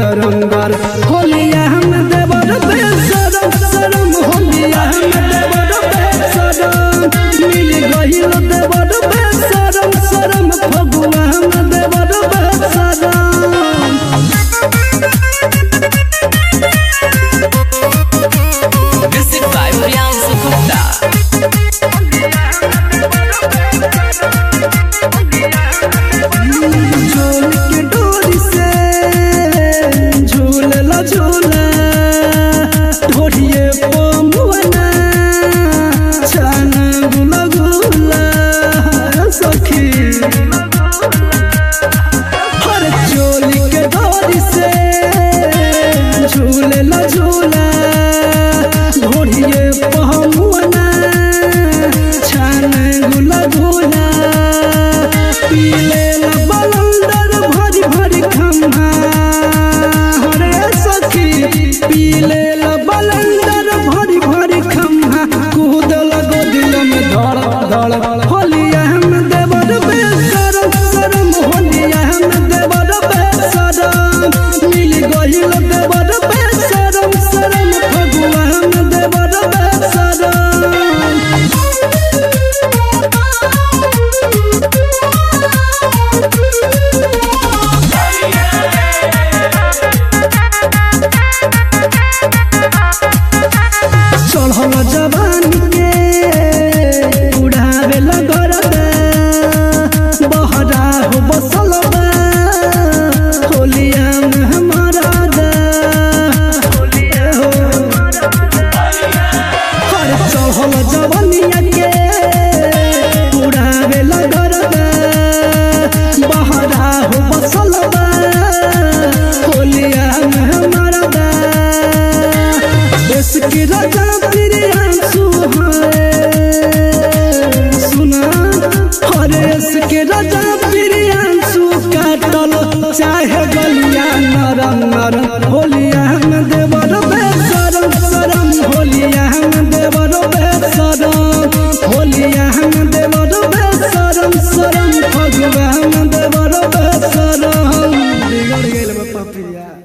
रंगर होलिया हम देवर बेसरम सरम होलिया हम देवर बेसरम मिल गइल देवर बेसरम सरम फगुआ हम देवर बेसरम। Music by Priyansu Gupta. जवान के उड़ावे लगर बहरा हो बसल होलिया में हमारा हर चढ़ल जवनिया के उड़ावे लगर बहरा हो बसल होलिया में हमारा इसकी राजा के राजा प्रियांशु काटल चाहे गलिया नरम नरम होलिया हम देवर बेसरम सरम होलिया हम देवर बेसरम होलिया हम देवर बेसरम सरम फगुआ हम देवर बेसरम बिगड़ गेल बापा प्रिया।